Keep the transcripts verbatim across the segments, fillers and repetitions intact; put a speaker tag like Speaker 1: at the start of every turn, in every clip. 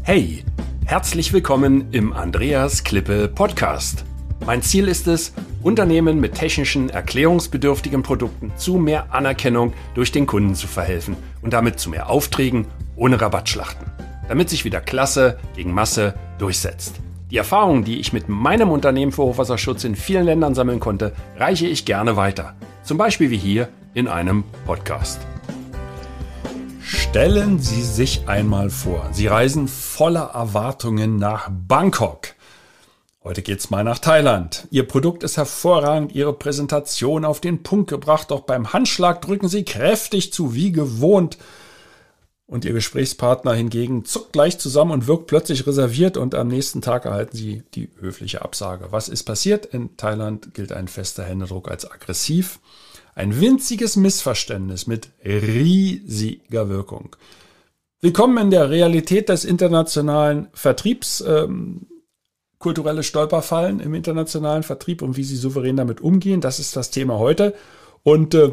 Speaker 1: Hey, herzlich willkommen im Andreas Klippe Podcast. Mein Ziel ist es, Unternehmen mit technischen, erklärungsbedürftigen Produkten zu mehr Anerkennung durch den Kunden zu verhelfen und damit zu mehr Aufträgen ohne Rabattschlachten, damit sich wieder Klasse gegen Masse durchsetzt. Die Erfahrungen, die ich mit meinem Unternehmen für Hochwasserschutz in vielen Ländern sammeln konnte, reiche ich gerne weiter. Zum Beispiel wie hier in einem Podcast. Stellen Sie sich einmal vor, Sie reisen voller Erwartungen nach Bangkok. Heute geht's mal nach Thailand. Ihr Produkt ist hervorragend, Ihre Präsentation auf den Punkt gebracht, doch beim Handschlag drücken Sie kräftig zu, wie gewohnt. Und Ihr Gesprächspartner hingegen zuckt gleich zusammen und wirkt plötzlich reserviert und am nächsten Tag erhalten Sie die höfliche Absage. Was ist passiert? In Thailand gilt ein fester Händedruck als aggressiv. Ein winziges Missverständnis mit riesiger Wirkung. Willkommen in der Realität des internationalen Vertriebs. Ähm, kulturelle Stolperfallen im internationalen Vertrieb und wie Sie souverän damit umgehen. Das ist das Thema heute. Und äh,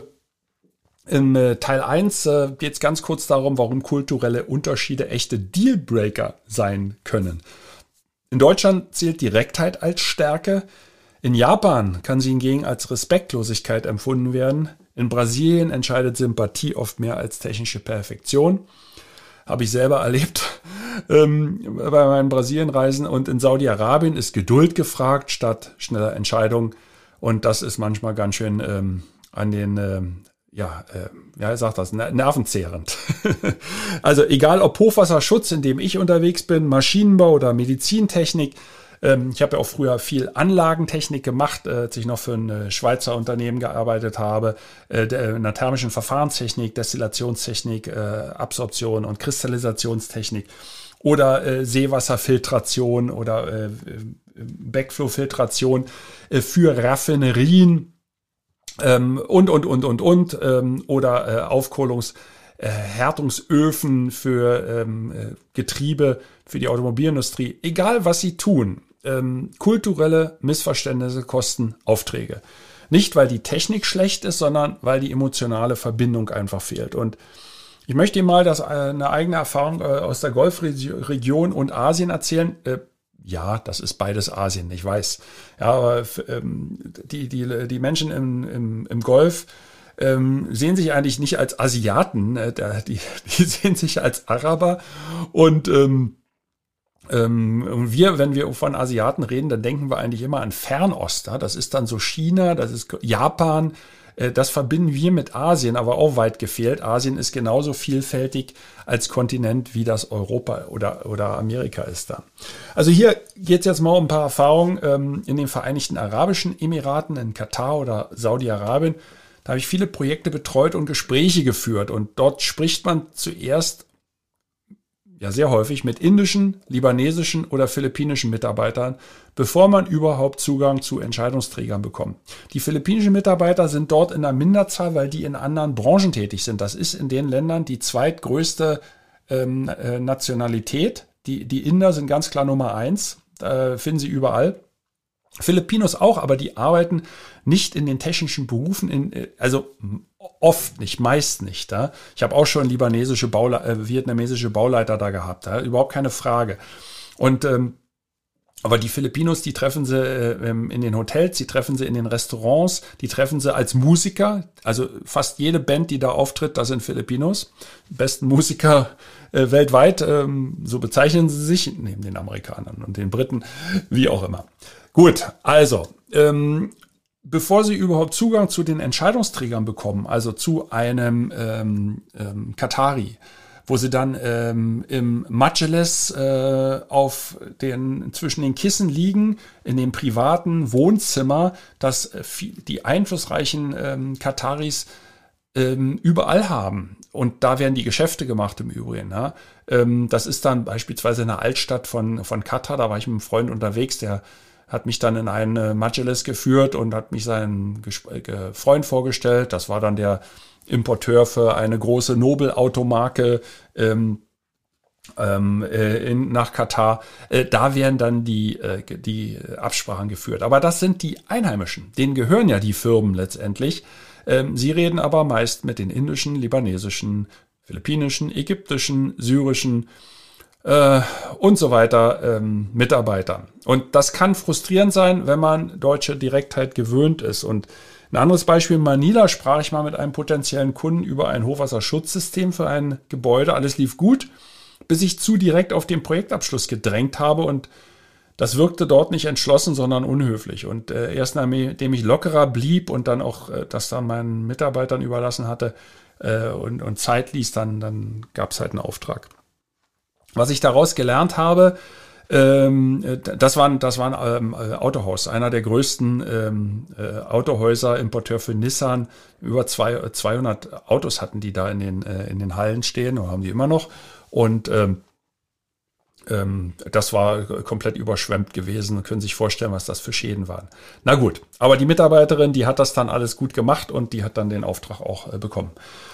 Speaker 1: in äh, Teil eins äh, geht es ganz kurz darum, warum kulturelle Unterschiede echte Dealbreaker sein können. In Deutschland zählt Direktheit als Stärke. In Japan kann sie hingegen als Respektlosigkeit empfunden werden. In Brasilien entscheidet Sympathie oft mehr als technische Perfektion. Habe ich selber erlebt ähm, bei meinen Brasilienreisen. Und in Saudi-Arabien ist Geduld gefragt statt schneller Entscheidungen. Und das ist manchmal ganz schön ähm, an den, ähm, ja, äh, ja, ich sag das, nervenzehrend. Also egal ob Hochwasserschutz, in dem ich unterwegs bin, Maschinenbau oder Medizintechnik. Ich habe ja auch früher viel Anlagentechnik gemacht, als ich noch für ein Schweizer Unternehmen gearbeitet habe, in der thermischen Verfahrenstechnik, Destillationstechnik, Absorption und Kristallisationstechnik oder Seewasserfiltration oder Backflow-Filtration für Raffinerien und, und, und, und, und oder Aufkohlungs- Härtungsöfen für ähm, Getriebe, für die Automobilindustrie. Egal, was sie tun, ähm, kulturelle Missverständnisse kosten Aufträge. Nicht, weil die Technik schlecht ist, sondern weil die emotionale Verbindung einfach fehlt. Und ich möchte Ihnen mal das, äh, eine eigene Erfahrung äh, aus der Golfregion und Asien erzählen. Äh, ja, das ist beides Asien, ich weiß. Ja, aber ähm, die, die, die Menschen im, im, im Golf Ähm, sehen sich eigentlich nicht als Asiaten, äh, die, die sehen sich als Araber und ähm, ähm, wir, wenn wir von Asiaten reden, dann denken wir eigentlich immer an Fernost. Ja? Das ist dann so China, das ist Japan, äh, das verbinden wir mit Asien, aber auch weit gefehlt. Asien ist genauso vielfältig als Kontinent, wie das Europa oder, oder Amerika ist da. Also hier geht es jetzt mal um ein paar Erfahrungen ähm, in den Vereinigten Arabischen Emiraten, in Katar oder Saudi-Arabien. Da habe ich viele Projekte betreut und Gespräche geführt. Und dort spricht man zuerst, ja sehr häufig, mit indischen, libanesischen oder philippinischen Mitarbeitern, bevor man überhaupt Zugang zu Entscheidungsträgern bekommt. Die philippinischen Mitarbeiter sind dort in der Minderzahl, weil die in anderen Branchen tätig sind. Das ist in den Ländern die zweitgrößte ähm, äh, Nationalität. Die, die Inder sind ganz klar Nummer eins, äh, finden Sie überall. Filipinos auch, aber die arbeiten nicht in den technischen Berufen, in, also oft nicht, meist nicht. Ja. Ich habe auch schon libanesische Baule- äh, vietnamesische Bauleiter da gehabt, ja. Überhaupt keine Frage. Und ähm, aber die Filipinos, die treffen sie äh, in den Hotels, die treffen sie in den Restaurants, die treffen sie als Musiker. Also fast jede Band, die da auftritt, das sind Filipinos. Die besten Musiker äh, weltweit, ähm, so bezeichnen sie sich, neben den Amerikanern und den Briten, wie auch immer. Gut, also, ähm, bevor Sie überhaupt Zugang zu den Entscheidungsträgern bekommen, also zu einem ähm, ähm, Qatari, wo Sie dann ähm, im Majlis äh, auf den, zwischen den Kissen liegen, in dem privaten Wohnzimmer, das äh, die einflussreichen ähm, Qataris ähm, überall haben. Und da werden die Geschäfte gemacht im Übrigen. Ja. Ähm, das ist dann beispielsweise in der Altstadt von, von Katar, da war ich mit einem Freund unterwegs, der hat mich dann in einen Majlis geführt und hat mich seinen Gespr- Freund vorgestellt. Das war dann der Importeur für eine große Nobel-Automarke ähm, ähm, äh, in, nach Katar. Äh, da werden dann die, äh, die Absprachen geführt. Aber das sind die Einheimischen. Denen gehören ja die Firmen letztendlich. Ähm, sie reden aber meist mit den indischen, libanesischen, philippinischen, ägyptischen, syrischen äh, und so weiter ähm, Mitarbeitern. Und das kann frustrierend sein, wenn man deutsche Direktheit gewöhnt ist. Und ein anderes Beispiel, in Manila sprach ich mal mit einem potenziellen Kunden über ein Hochwasserschutzsystem für ein Gebäude. Alles lief gut, bis ich zu direkt auf den Projektabschluss gedrängt habe und das wirkte dort nicht entschlossen, sondern unhöflich. Und äh, erst nachdem ich lockerer blieb und dann auch äh, das dann meinen Mitarbeitern überlassen hatte äh, und, und Zeit ließ, dann, dann gab es halt einen Auftrag. Was ich daraus gelernt habe, ähm, das war, das war ein ähm, Autohaus, einer der größten ähm, äh, Autohäuser, Importeur für Nissan. Über zwei, zweihundert Autos hatten die da in den, äh, in den Hallen stehen, oder haben die immer noch. Und ähm, ähm, das war komplett überschwemmt gewesen. Können sich vorstellen, was das für Schäden waren. Na gut, aber die Mitarbeiterin, die hat das dann alles gut gemacht und die hat dann den Auftrag auch äh, bekommen.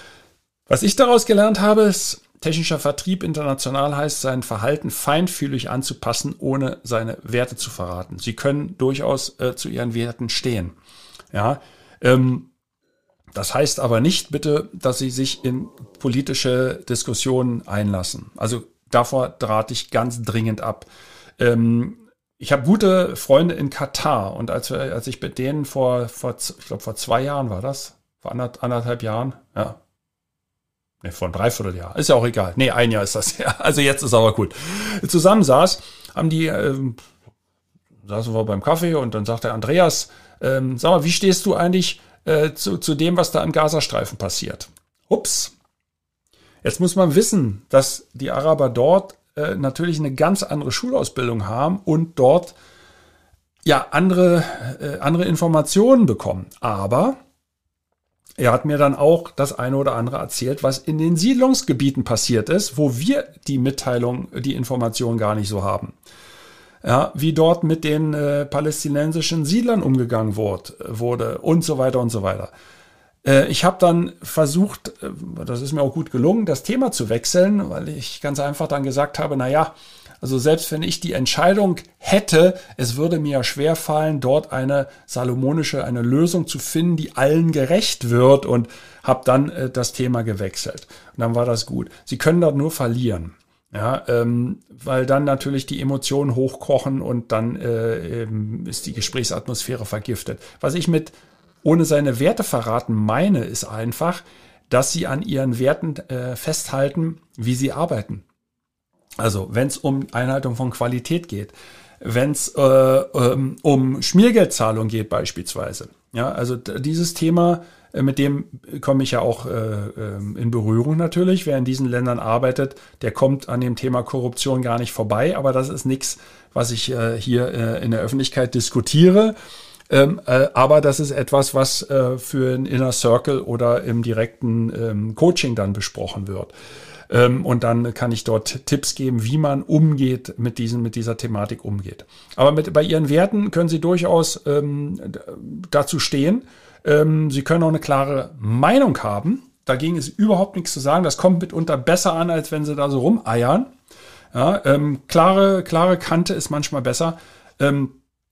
Speaker 1: Was ich daraus gelernt habe, ist, technischer Vertrieb international heißt, sein Verhalten feinfühlig anzupassen, ohne seine Werte zu verraten. Sie können durchaus äh, zu ihren Werten stehen. Ja, ähm, das heißt aber nicht bitte, dass Sie sich in politische Diskussionen einlassen. Also davor rate ich ganz dringend ab. Ähm, ich habe gute Freunde in Katar und als, wir, als ich mit denen vor, vor ich glaube vor zwei Jahren war das, vor anderthalb Jahren, ja, Ne, vor einem Dreivierteljahr. Ist ja auch egal. Nee, ein Jahr ist das ja. Also jetzt ist aber gut. Zusammen saß, haben die, ähm, saßen wir beim Kaffee und dann sagte Andreas, ähm, sag mal, wie stehst du eigentlich äh, zu, zu dem, was da im Gazastreifen passiert? Ups. Jetzt muss man wissen, dass die Araber dort äh, natürlich eine ganz andere Schulausbildung haben und dort ja andere, äh, andere Informationen bekommen. Aber er hat mir dann auch das eine oder andere erzählt, was in den Siedlungsgebieten passiert ist, wo wir die Mitteilung, die Information gar nicht so haben. Ja, wie dort mit den äh, palästinensischen Siedlern umgegangen wurde, wurde und so weiter und so weiter. Äh, ich habe dann versucht, äh, das ist mir auch gut gelungen, das Thema zu wechseln, weil ich ganz einfach dann gesagt habe, na ja, also selbst wenn ich die Entscheidung hätte, es würde mir ja schwerfallen, dort eine salomonische, eine Lösung zu finden, die allen gerecht wird und habe dann äh, das Thema gewechselt. Und dann war das gut. Sie können dort nur verlieren, ja, ähm, weil dann natürlich die Emotionen hochkochen und dann äh, eben ist die Gesprächsatmosphäre vergiftet. Was ich mit ohne seine Werte verraten meine, ist einfach, dass sie an ihren Werten äh, festhalten, wie sie arbeiten. Also wenn es um Einhaltung von Qualität geht, wenn es äh, ähm, um Schmiergeldzahlung geht beispielsweise. Ja, also d- dieses Thema, äh, mit dem komme ich ja auch äh, äh, in Berührung natürlich. Wer in diesen Ländern arbeitet, der kommt an dem Thema Korruption gar nicht vorbei. Aber das ist nichts, was ich äh, hier äh, in der Öffentlichkeit diskutiere. Ähm, äh, aber das ist etwas, was äh, für ein Inner Circle oder im direkten ähm, Coaching dann besprochen wird. Und dann kann ich dort Tipps geben, wie man umgeht, mit diesen, mit dieser Thematik umgeht. Aber mit, bei Ihren Werten können Sie durchaus ähm, dazu stehen. Ähm, Sie können auch eine klare Meinung haben. Dagegen ist überhaupt nichts zu sagen. Das kommt mitunter besser an, als wenn Sie da so rumeiern. Ja, ähm, klare, klare Kante ist manchmal besser. Ähm,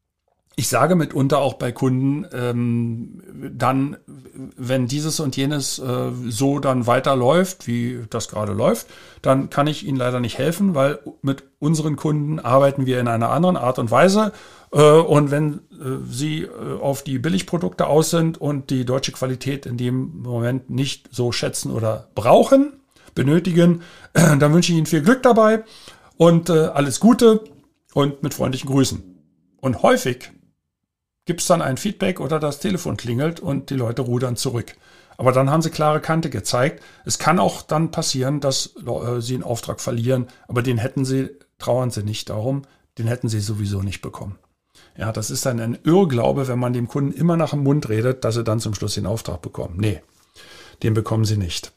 Speaker 1: Ich sage mitunter auch bei Kunden, ähm, dann, wenn dieses und jenes äh, so dann weiterläuft, wie das gerade läuft, dann kann ich Ihnen leider nicht helfen, weil mit unseren Kunden arbeiten wir in einer anderen Art und Weise. Äh, und wenn äh, Sie äh, auf die Billigprodukte aus sind und die deutsche Qualität in dem Moment nicht so schätzen oder brauchen, benötigen, äh, dann wünsche ich Ihnen viel Glück dabei und äh, alles Gute und mit freundlichen Grüßen. Und häufig gibt es dann ein Feedback oder das Telefon klingelt und die Leute rudern zurück. Aber dann haben sie klare Kante gezeigt. Es kann auch dann passieren, dass äh, sie einen Auftrag verlieren, aber den hätten sie, trauern sie nicht darum, den hätten sie sowieso nicht bekommen. Ja, das ist dann ein Irrglaube, wenn man dem Kunden immer nach dem Mund redet, dass sie dann zum Schluss den Auftrag bekommen. Nee, den bekommen sie nicht.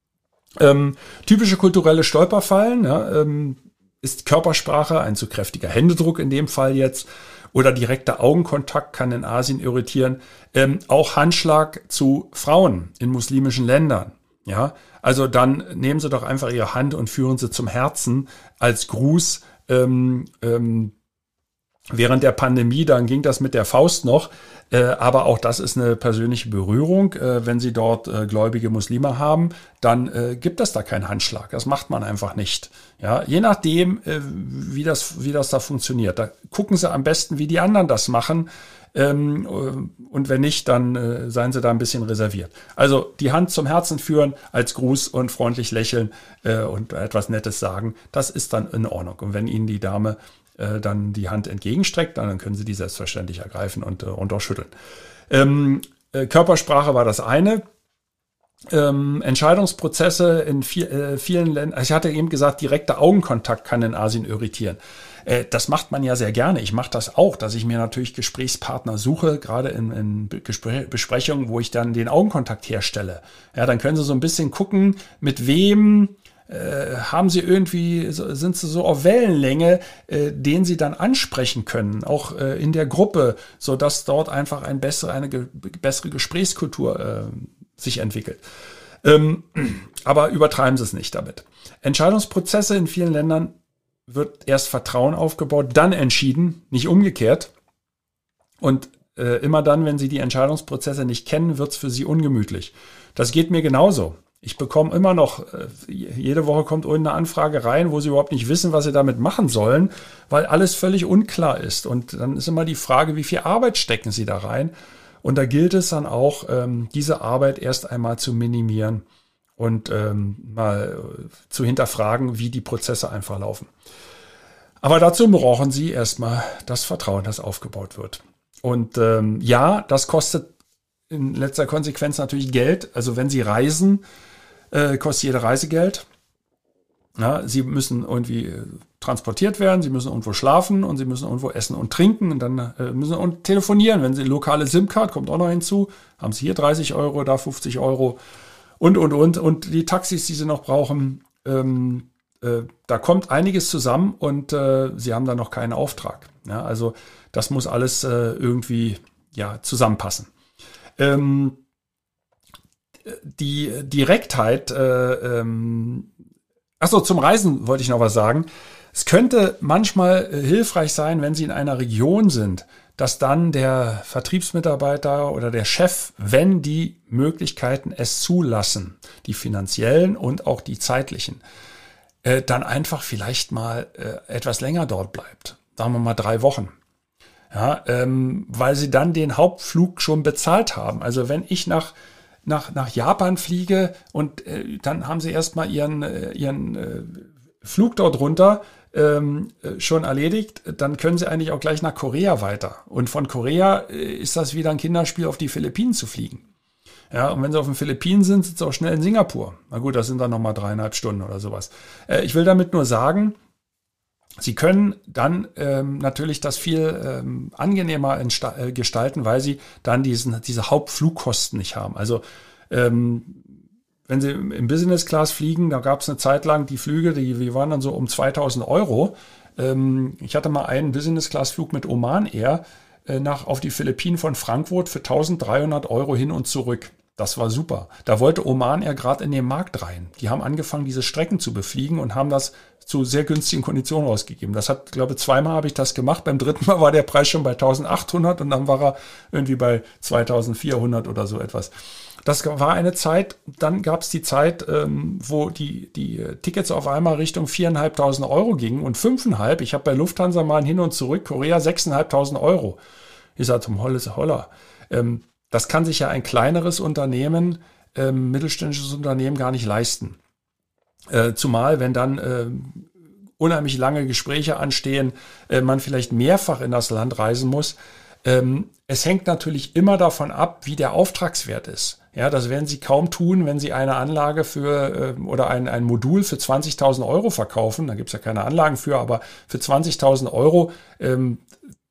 Speaker 1: Ähm, typische kulturelle Stolperfallen, ja, ähm, ist Körpersprache, ein zu kräftiger Händedruck in dem Fall jetzt, oder direkter Augenkontakt kann in Asien irritieren. Ähm, auch Handschlag zu Frauen in muslimischen Ländern. Ja, also dann nehmen Sie doch einfach Ihre Hand und führen Sie zum Herzen als Gruß. Ähm, ähm, Während der Pandemie, dann ging das mit der Faust noch, äh, aber auch das ist eine persönliche Berührung. Äh, wenn Sie dort äh, gläubige Muslime haben, dann äh, gibt es da keinen Handschlag. Das macht man einfach nicht. Ja, je nachdem, äh, wie das, wie das da funktioniert. Da gucken Sie am besten, wie die anderen das machen. Ähm, und wenn nicht, dann äh, seien Sie da ein bisschen reserviert. Also die Hand zum Herzen führen als Gruß und freundlich lächeln äh, und etwas Nettes sagen, das ist dann in Ordnung. Und wenn Ihnen die Dame dann die Hand entgegenstreckt, dann können Sie die selbstverständlich ergreifen und, und auch schütteln. Ähm, äh, Körpersprache war das eine. Ähm, Entscheidungsprozesse in viel, äh, vielen Ländern, ich hatte eben gesagt, direkter Augenkontakt kann in Asien irritieren. Äh, das macht man ja sehr gerne. Ich mache das auch, dass ich mir natürlich Gesprächspartner suche, gerade in, in Gespr- Besprechungen, wo ich dann den Augenkontakt herstelle. Ja, dann können Sie so ein bisschen gucken, mit wem Äh, haben Sie irgendwie, sind Sie so auf Wellenlänge, äh, den Sie dann ansprechen können, auch äh, in der Gruppe, so dass dort einfach ein bessere, eine ge- bessere Gesprächskultur äh, sich entwickelt. Ähm, aber übertreiben Sie es nicht damit. Entscheidungsprozesse in vielen Ländern wird erst Vertrauen aufgebaut, dann entschieden, nicht umgekehrt. Und äh, immer dann, wenn Sie die Entscheidungsprozesse nicht kennen, wird es für Sie ungemütlich. Das geht mir genauso. Ich bekomme immer noch, jede Woche kommt irgendeine Anfrage rein, wo sie überhaupt nicht wissen, was sie damit machen sollen, weil alles völlig unklar ist. Und dann ist immer die Frage, wie viel Arbeit stecken sie da rein? Und da gilt es dann auch, diese Arbeit erst einmal zu minimieren und mal zu hinterfragen, wie die Prozesse einfach laufen. Aber dazu brauchen sie erstmal das Vertrauen, das aufgebaut wird. Und ja, das kostet in letzter Konsequenz natürlich Geld. Also wenn Sie reisen, äh, kostet jede Reise Geld. Ja, Sie müssen irgendwie äh, transportiert werden, Sie müssen irgendwo schlafen und Sie müssen irgendwo essen und trinken und dann äh, müssen Sie und telefonieren. Wenn Sie lokale SIM-Card, kommt auch noch hinzu, haben Sie hier dreißig Euro, da fünfzig Euro und, und, und. Und die Taxis, die Sie noch brauchen, ähm, äh, da kommt einiges zusammen und äh, Sie haben da noch keinen Auftrag. Ja, also das muss alles äh, irgendwie ja, zusammenpassen. Ähm, die Direktheit, äh, ähm, achso, zum Reisen wollte ich noch was sagen. Es könnte manchmal äh, hilfreich sein, wenn Sie in einer Region sind, dass dann der Vertriebsmitarbeiter oder der Chef, wenn die Möglichkeiten es zulassen, die finanziellen und auch die zeitlichen, äh, dann einfach vielleicht mal äh, etwas länger dort bleibt. Sagen wir mal drei Wochen. Ja, ähm, weil sie dann den Hauptflug schon bezahlt haben. Also wenn ich nach nach nach Japan fliege und äh, dann haben sie erstmal ihren äh, ihren äh, Flug dort runter ähm, äh, schon erledigt, dann können sie eigentlich auch gleich nach Korea weiter. Und von Korea äh, ist das wieder ein Kinderspiel, auf die Philippinen zu fliegen. Ja, und wenn sie auf den Philippinen sind, sind sie auch schnell in Singapur. Na gut, das sind dann nochmal dreieinhalb Stunden oder sowas. Äh, ich will damit nur sagen, Sie können dann ähm, natürlich das viel ähm, angenehmer entsta- äh, gestalten, weil Sie dann diesen, diese Hauptflugkosten nicht haben. Also ähm, wenn Sie im Business Class fliegen, da gab es eine Zeit lang die Flüge, die, die waren dann so um zweitausend Euro. Ähm, ich hatte mal einen Business Class Flug mit Oman Air äh, nach auf die Philippinen von Frankfurt für eintausenddreihundert Euro hin und zurück. Das war super. Da wollte Oman Air gerade in den Markt rein. Die haben angefangen, diese Strecken zu befliegen und haben das zu sehr günstigen Konditionen ausgegeben. Das hat, glaube ich, zweimal habe ich das gemacht. Beim dritten Mal war der Preis schon bei eintausendachthundert und dann war er irgendwie bei zweitausendvierhundert oder so etwas. Das war eine Zeit, dann gab es die Zeit, ähm, wo die, die Tickets auf einmal Richtung viertausendfünfhundert Euro gingen und fünfeinhalb. Ich habe bei Lufthansa mal ein Hin und Zurück, Korea sechstausendfünfhundert Euro. Ich sagte, zum Holles Holler. Ähm, das kann sich ja ein kleineres Unternehmen, ähm, mittelständisches Unternehmen gar nicht leisten. Äh, zumal, wenn dann äh, unheimlich lange Gespräche anstehen, äh, man vielleicht mehrfach in das Land reisen muss. Ähm, es hängt natürlich immer davon ab, wie der Auftragswert ist. Ja, das werden Sie kaum tun, wenn Sie eine Anlage für äh, oder ein, ein Modul für zwanzigtausend Euro verkaufen. Da gibt es ja keine Anlagen für, aber für zwanzigtausend Euro, ähm,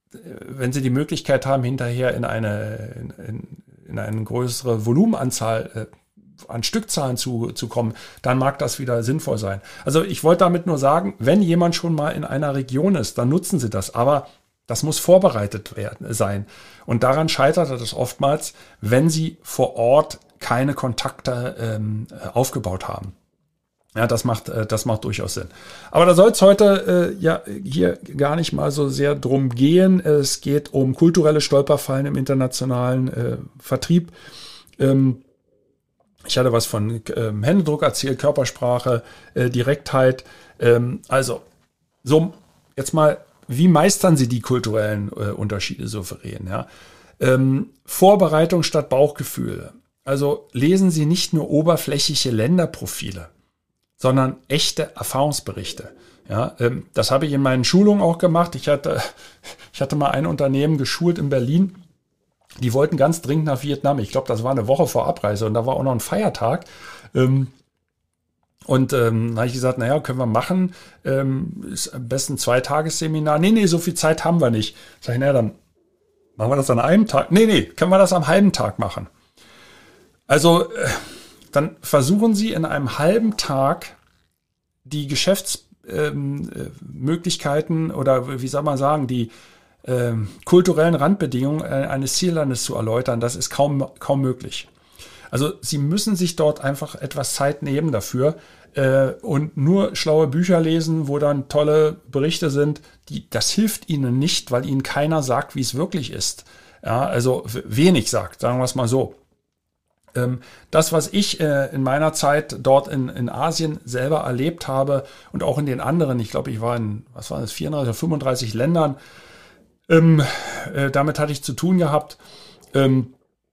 Speaker 1: wenn Sie die Möglichkeit haben, hinterher in eine in, in eine größere Volumenanzahl äh, an Stückzahlen zu, zu kommen, dann mag das wieder sinnvoll sein. Also ich wollte damit nur sagen, wenn jemand schon mal in einer Region ist, dann nutzen Sie das. Aber das muss vorbereitet werden, sein. Und daran scheitert es oftmals, wenn Sie vor Ort keine Kontakte ähm, aufgebaut haben. Ja, das macht, äh, das macht durchaus Sinn. Aber da soll es heute äh, ja hier gar nicht mal so sehr drum gehen. Es geht um kulturelle Stolperfallen im internationalen äh, Vertrieb. Ähm, ich hatte was von ähm, Händedruck erzählt, Körpersprache, äh, Direktheit. Ähm, also, so jetzt mal, wie meistern Sie die kulturellen äh, Unterschiede souverän? Ja? Ähm, Vorbereitung statt Bauchgefühl. Also lesen Sie nicht nur oberflächliche Länderprofile, sondern echte Erfahrungsberichte. Ja, ähm, das habe ich in meinen Schulungen auch gemacht. Ich hatte, ich hatte mal ein Unternehmen geschult in Berlin. Die wollten ganz dringend nach Vietnam. Ich glaube, das war eine Woche vor Abreise und da war auch noch ein Feiertag. Ähm, und ähm, da habe ich gesagt, naja, können wir machen. Ähm, ist am besten ein Zweitagesseminar. Nee, nee, so viel Zeit haben wir nicht. Sag ich, naja, dann machen wir das an einem Tag. Nee, nee, können wir das am halben Tag machen. Also, äh, dann versuchen Sie in einem halben Tag die Geschäftsmöglichkeiten ähm, oder wie soll man sagen, die ähm, kulturellen Randbedingungen eines Ziellandes zu erläutern. Das ist kaum, kaum möglich. Also Sie müssen sich dort einfach etwas Zeit nehmen dafür äh, und nur schlaue Bücher lesen, wo dann tolle Berichte sind. Die, das hilft Ihnen nicht, weil Ihnen keiner sagt, wie es wirklich ist. Ja, also wenig sagt, sagen wir es mal so. Das, was ich äh, in meiner Zeit dort in, in Asien selber erlebt habe und auch in den anderen, ich glaube, ich war in, was waren das, vierunddreißig oder fünfunddreißig Ländern, ähm, äh, damit hatte ich zu tun gehabt. Ähm,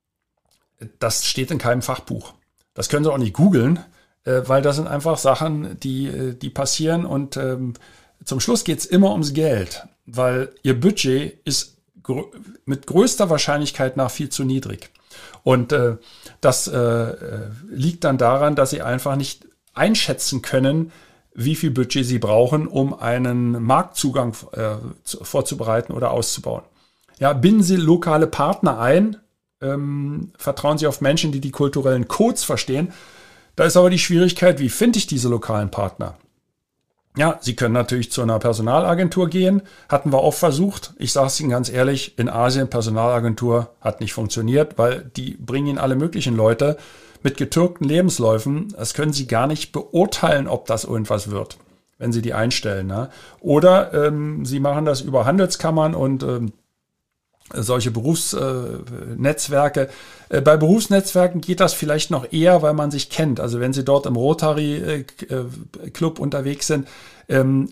Speaker 1: das steht in keinem Fachbuch. Das können Sie auch nicht googeln, äh, weil das sind einfach Sachen, die, die passieren und ähm, zum Schluss geht es immer ums Geld, weil Ihr Budget ist gr- mit größter Wahrscheinlichkeit nach viel zu niedrig. Und äh, das äh, liegt dann daran, dass sie einfach nicht einschätzen können, wie viel Budget sie brauchen, um einen Marktzugang äh, zu, vorzubereiten oder auszubauen. Ja, binden Sie lokale Partner ein, ähm, vertrauen Sie auf Menschen, die die kulturellen Codes verstehen. Da ist aber die Schwierigkeit, wie finde ich diese lokalen Partner? Ja, Sie können natürlich zu einer Personalagentur gehen. Hatten wir auch versucht. Ich sage es Ihnen ganz ehrlich, in Asien Personalagentur hat nicht funktioniert, weil die bringen Ihnen alle möglichen Leute mit getürkten Lebensläufen. Das können Sie gar nicht beurteilen, ob das irgendwas wird, wenn Sie die einstellen. Ne? Oder ähm, Sie machen das über Handelskammern und ähm, solche Berufsnetzwerke. Äh, bei Berufsnetzwerken geht das vielleicht noch eher, weil man sich kennt. Also wenn Sie dort im Rotary-Club unterwegs sind, ähm,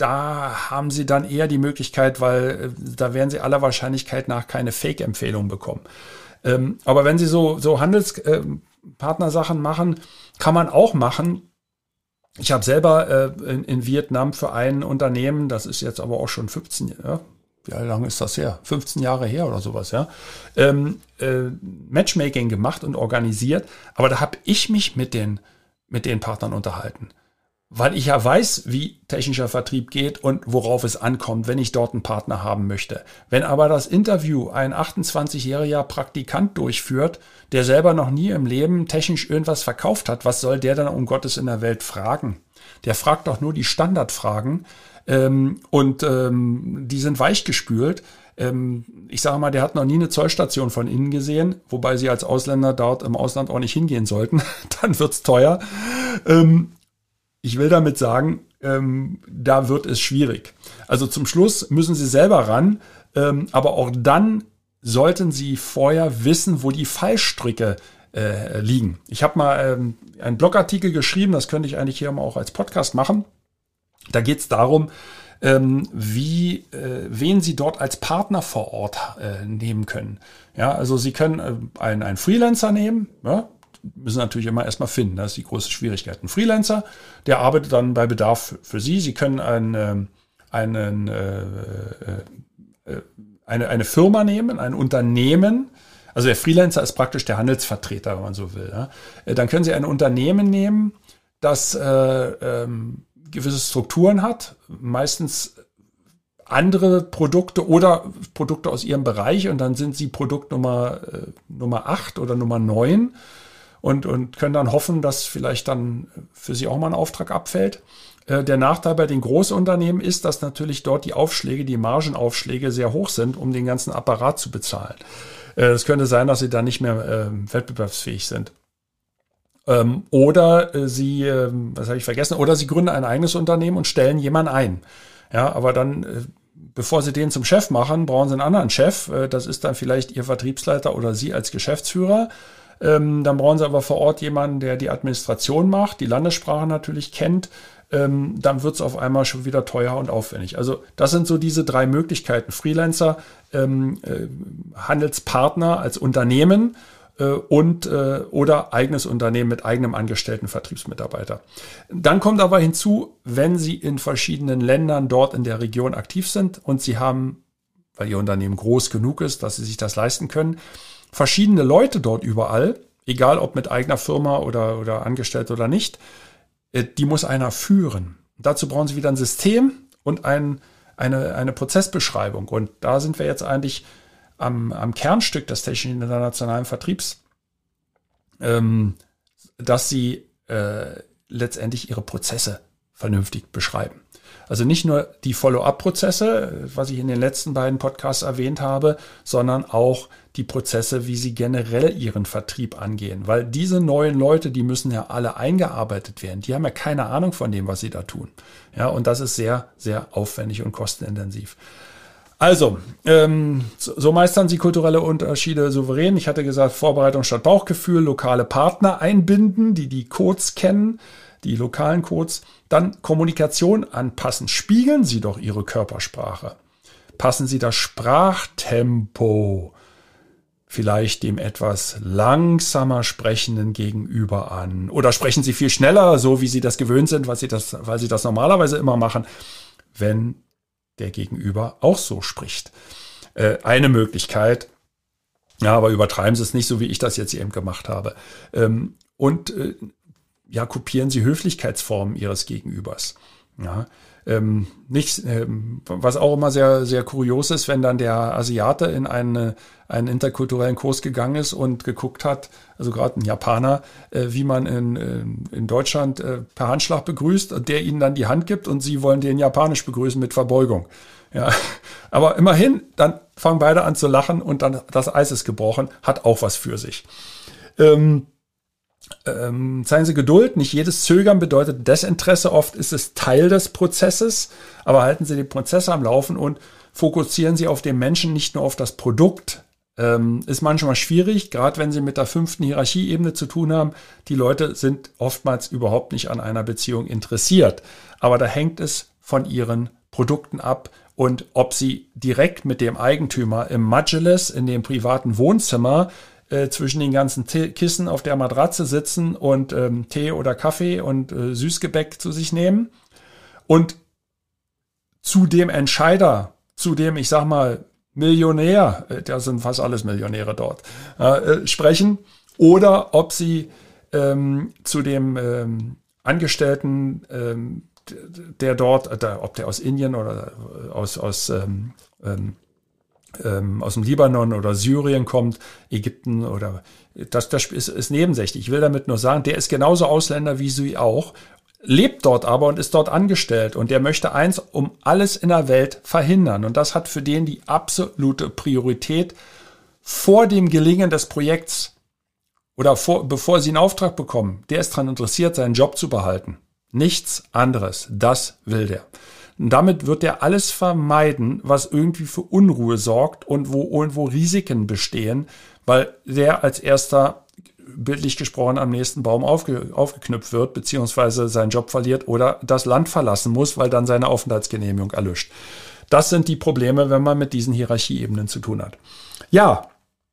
Speaker 1: da haben Sie dann eher die Möglichkeit, weil äh, da werden Sie aller Wahrscheinlichkeit nach keine Fake-Empfehlung bekommen. Ähm, aber wenn Sie so, so Handelspartnersachen machen, kann man auch machen. Ich habe selber äh, in, in Vietnam für ein Unternehmen, das ist jetzt aber auch schon fünfzehn, ja, wie lange ist das her? fünfzehn Jahre her oder sowas, ja. Ähm, äh, Matchmaking gemacht und organisiert, aber da habe ich mich mit den, mit den Partnern unterhalten. Weil ich ja weiß, wie technischer Vertrieb geht und worauf es ankommt, wenn ich dort einen Partner haben möchte. Wenn aber das Interview ein achtundzwanzigjähriger Praktikant durchführt, der selber noch nie im Leben technisch irgendwas verkauft hat, was soll der dann um Gottes in der Welt fragen? Der fragt doch nur die Standardfragen ähm, und ähm, die sind weichgespült. Ähm, ich sage mal, der hat noch nie eine Zollstation von innen gesehen, wobei Sie als Ausländer dort im Ausland auch nicht hingehen sollten. Dann wird's teuer. Ähm, Ich will damit sagen, ähm, da wird es schwierig. Also zum Schluss müssen Sie selber ran, ähm, aber auch dann sollten Sie vorher wissen, wo die Fallstricke äh, liegen. Ich habe mal ähm, einen Blogartikel geschrieben, das könnte ich eigentlich hier mal auch als Podcast machen. Da geht es darum, ähm, wie, äh, wen Sie dort als Partner vor Ort äh, nehmen können. Ja, also Sie können äh, einen, einen Freelancer nehmen, ja, müssen natürlich immer erstmal finden. Das ist die große Schwierigkeit. Ein Freelancer, der arbeitet dann bei Bedarf für Sie. Sie können einen, einen, äh, äh, eine, eine Firma nehmen, ein Unternehmen. Also der Freelancer ist praktisch der Handelsvertreter, wenn man so will. Ja. Dann können Sie ein Unternehmen nehmen, das äh, ähm, gewisse Strukturen hat, meistens andere Produkte oder Produkte aus Ihrem Bereich, und dann sind Sie Produkt Nummer, äh, Nummer acht oder Nummer neun. Und, und können dann hoffen, dass vielleicht dann für Sie auch mal ein Auftrag abfällt. Äh, der Nachteil bei den Großunternehmen ist, dass natürlich dort die Aufschläge, die Margenaufschläge sehr hoch sind, um den ganzen Apparat zu bezahlen. Es äh, könnte sein, dass Sie dann nicht mehr äh, wettbewerbsfähig sind. Ähm, oder äh, sie, äh, was habe ich vergessen, oder sie gründen ein eigenes Unternehmen und stellen jemanden ein. Ja, aber dann, äh, bevor sie den zum Chef machen, brauchen sie einen anderen Chef. Äh, das ist dann vielleicht ihr Vertriebsleiter oder sie als Geschäftsführer. Ähm, dann brauchen sie aber vor Ort jemanden, der die Administration macht, die Landessprache natürlich kennt. Ähm, dann wird es auf einmal schon wieder teuer und aufwendig. Also das sind so diese drei Möglichkeiten. Freelancer, ähm, äh, Handelspartner als Unternehmen äh, und äh, oder eigenes Unternehmen mit eigenem angestellten Vertriebsmitarbeiter. Dann kommt aber hinzu, wenn Sie in verschiedenen Ländern dort in der Region aktiv sind und Sie haben, weil Ihr Unternehmen groß genug ist, dass Sie sich das leisten können, verschiedene Leute dort überall, egal ob mit eigener Firma oder, oder angestellt oder nicht, die muss einer führen. Dazu brauchen Sie wieder ein System und ein, eine, eine Prozessbeschreibung. Und da sind wir jetzt eigentlich am, am Kernstück des technischen internationalen Vertriebs, ähm, dass Sie äh, letztendlich Ihre Prozesse vernünftig beschreiben. Also nicht nur die Follow-up-Prozesse, was ich in den letzten beiden Podcasts erwähnt habe, sondern auch die Prozesse, wie sie generell ihren Vertrieb angehen. Weil diese neuen Leute, die müssen ja alle eingearbeitet werden. Die haben ja keine Ahnung von dem, was sie da tun. Ja, und das ist sehr, sehr aufwendig und kostenintensiv. Also, ähm, so meistern Sie kulturelle Unterschiede souverän. Ich hatte gesagt, Vorbereitung statt Bauchgefühl, lokale Partner einbinden, die die Codes kennen, die lokalen Codes. Dann Kommunikation anpassen. Spiegeln Sie doch Ihre Körpersprache. Passen Sie das Sprachtempo vielleicht dem etwas langsamer sprechenden Gegenüber an. Oder sprechen Sie viel schneller, so wie Sie das gewöhnt sind, weil Sie das, weil Sie das normalerweise immer machen, wenn der Gegenüber auch so spricht. Äh, eine Möglichkeit, ja, aber übertreiben Sie es nicht, so wie ich das jetzt eben gemacht habe. Ähm, und äh, ja, kopieren Sie Höflichkeitsformen Ihres Gegenübers. Ja, ähm, nicht, ähm, was auch immer sehr, sehr kurios ist, wenn dann der Asiate in eine, einen interkulturellen Kurs gegangen ist und geguckt hat, also gerade ein Japaner, äh, wie man in, in Deutschland äh, per Handschlag begrüßt und der ihnen dann die Hand gibt und sie wollen den japanisch begrüßen mit Verbeugung. Ja, aber immerhin, dann fangen beide an zu lachen und dann das Eis ist gebrochen, hat auch was für sich. Ähm, Ähm, zeigen Sie Geduld. Nicht jedes Zögern bedeutet Desinteresse. Oft ist es Teil des Prozesses. Aber halten Sie den Prozess am Laufen und fokussieren Sie auf den Menschen, nicht nur auf das Produkt. Ähm, ist manchmal schwierig, gerade wenn Sie mit der fünften Hierarchieebene zu tun haben. Die Leute sind oftmals überhaupt nicht an einer Beziehung interessiert. Aber da hängt es von Ihren Produkten ab und ob Sie direkt mit dem Eigentümer im Majelis, in dem privaten Wohnzimmer, zwischen den ganzen T- Kissen auf der Matratze sitzen und ähm, Tee oder Kaffee und äh, Süßgebäck zu sich nehmen und zu dem Entscheider, zu dem, ich sag mal, Millionär, äh, da sind fast alles Millionäre dort, äh, sprechen, oder ob sie ähm, zu dem ähm, Angestellten, ähm, der dort, der, ob der aus Indien oder aus, aus ähm, ähm, Ähm, aus dem Libanon oder Syrien kommt, Ägypten oder das, das ist, ist nebensächlich. Ich will damit nur sagen, der ist genauso Ausländer wie Sie auch, lebt dort aber und ist dort angestellt und der möchte eins um alles in der Welt verhindern und das hat für den die absolute Priorität vor dem Gelingen des Projekts oder vor, bevor Sie einen Auftrag bekommen. Der ist daran interessiert, seinen Job zu behalten. Nichts anderes. Das will der. Und damit wird er alles vermeiden, was irgendwie für Unruhe sorgt und wo irgendwo Risiken bestehen, weil der als erster, bildlich gesprochen, am nächsten Baum aufge, aufgeknüpft wird, beziehungsweise seinen Job verliert oder das Land verlassen muss, weil dann seine Aufenthaltsgenehmigung erlischt. Das sind die Probleme, wenn man mit diesen Hierarchieebenen zu tun hat. Ja,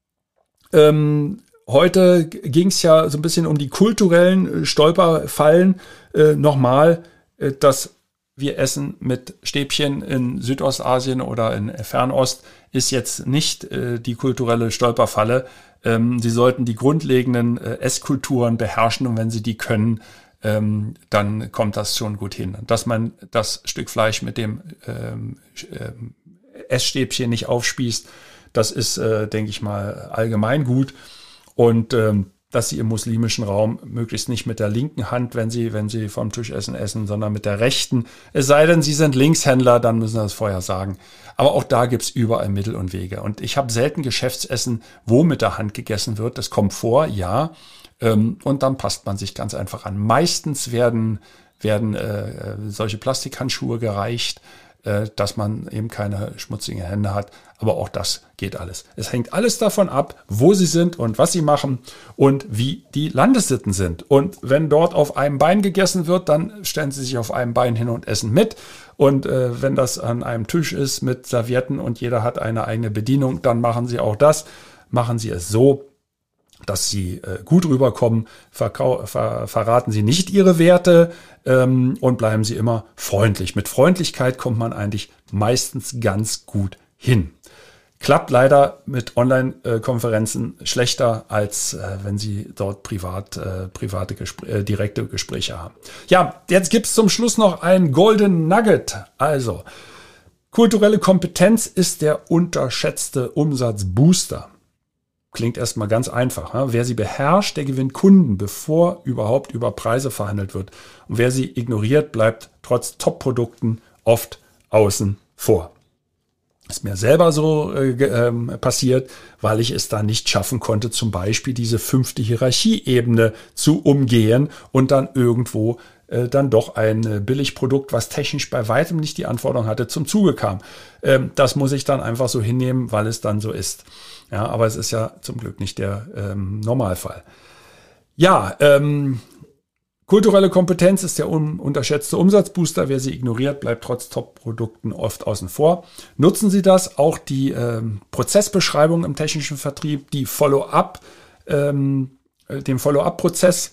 Speaker 1: ähm, heute ging es ja so ein bisschen um die kulturellen Stolperfallen. Äh, nochmal, äh, das wir essen mit Stäbchen in Südostasien oder in Fernost, ist jetzt nicht äh, die kulturelle Stolperfalle. Ähm, Sie sollten die grundlegenden äh, Esskulturen beherrschen und wenn Sie die können, ähm, dann kommt das schon gut hin. Dass man das Stück Fleisch mit dem ähm, ähm, Essstäbchen nicht aufspießt, das ist, äh, denke ich mal, allgemein gut. Und ähm, dass Sie im muslimischen Raum möglichst nicht mit der linken Hand, wenn Sie, wenn Sie vom Tischessen essen, sondern mit der rechten. Es sei denn, Sie sind Linkshändler, dann müssen Sie das vorher sagen. Aber auch da gibt's überall Mittel und Wege. Und ich habe selten Geschäftsessen, wo mit der Hand gegessen wird. Das kommt vor, ja. Ähm, und dann passt man sich ganz einfach an. Meistens werden, werden äh, solche Plastikhandschuhe gereicht, äh, dass man eben keine schmutzigen Hände hat. Aber auch das geht alles. Es hängt alles davon ab, wo Sie sind und was Sie machen und wie die Landessitten sind. Und wenn dort auf einem Bein gegessen wird, dann stellen Sie sich auf einem Bein hin und essen mit. Und äh, wenn das an einem Tisch ist mit Servietten und jeder hat eine eigene Bedienung, dann machen Sie auch das. Machen Sie es so, dass Sie äh, gut rüberkommen. Verkau- ver- verraten Sie nicht Ihre Werte ähm, und bleiben Sie immer freundlich. Mit Freundlichkeit kommt man eigentlich meistens ganz gut hin. Klappt leider mit Online-Konferenzen schlechter, als äh, wenn Sie dort privat, äh, private Gespr- äh, direkte Gespräche haben. Ja, jetzt gibt's zum Schluss noch ein Golden Nugget. Also, kulturelle Kompetenz ist der unterschätzte Umsatzbooster. Klingt erstmal ganz einfach. Ja? Wer sie beherrscht, der gewinnt Kunden, bevor überhaupt über Preise verhandelt wird. Und wer sie ignoriert, bleibt trotz Top-Produkten oft außen vor. Ist mir selber so äh, ähm, passiert, weil ich es da nicht schaffen konnte, zum Beispiel diese fünfte Hierarchieebene zu umgehen und dann irgendwo äh, dann doch ein äh, Billigprodukt, was technisch bei weitem nicht die Anforderung hatte, zum Zuge kam. Ähm, das muss ich dann einfach so hinnehmen, weil es dann so ist. Ja, aber es ist ja zum Glück nicht der ähm, Normalfall. Ja, ähm, kulturelle Kompetenz ist der un- unterschätzte Umsatzbooster. Wer sie ignoriert, bleibt trotz Top-Produkten oft außen vor. Nutzen Sie das. Auch die ähm, Prozessbeschreibung im technischen Vertrieb, die Follow-up, ähm, den Follow-up-Prozess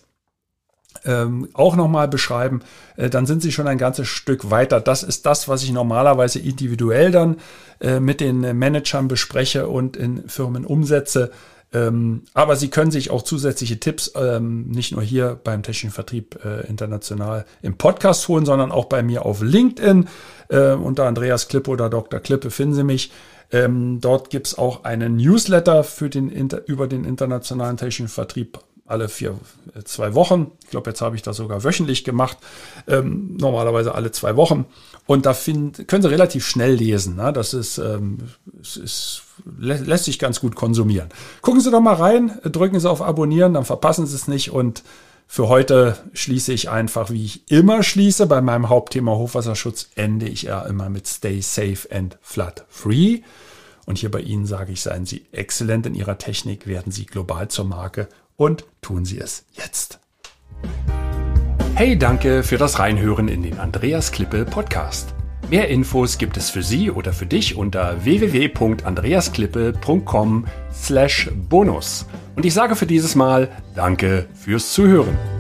Speaker 1: ähm, auch nochmal beschreiben. Äh, dann sind Sie schon ein ganzes Stück weiter. Das ist das, was ich normalerweise individuell dann äh, mit den Managern bespreche und in Firmen umsetze. Ähm, aber Sie können sich auch zusätzliche Tipps ähm, nicht nur hier beim Technischen Vertrieb äh, international im Podcast holen, sondern auch bei mir auf LinkedIn. Äh, unter Andreas Klippe oder Doktor Klippe finden Sie mich. Ähm, dort gibt es auch einen Newsletter für den Inter- über den internationalen Technischen Vertrieb alle vier, äh, zwei Wochen. Ich glaube, jetzt habe ich das sogar wöchentlich gemacht. Ähm, normalerweise alle zwei Wochen. Und da find, können Sie relativ schnell lesen. Ne? Das ist, ähm, es ist, lä- lässt sich ganz gut konsumieren. Gucken Sie doch mal rein, drücken Sie auf Abonnieren, dann verpassen Sie es nicht. Und für heute schließe ich einfach, wie ich immer schließe, bei meinem Hauptthema Hochwasserschutz ende ich ja immer mit Stay Safe and Flood Free. Und hier bei Ihnen sage ich, seien Sie exzellent in Ihrer Technik, werden Sie global zur Marke und tun Sie es jetzt. Hey, danke für das Reinhören in den Andreas Klippe Podcast. Mehr Infos gibt es für Sie oder für dich unter w w w punkt andreasklippe punkt com slash bonus. Und ich sage für dieses Mal Danke fürs Zuhören.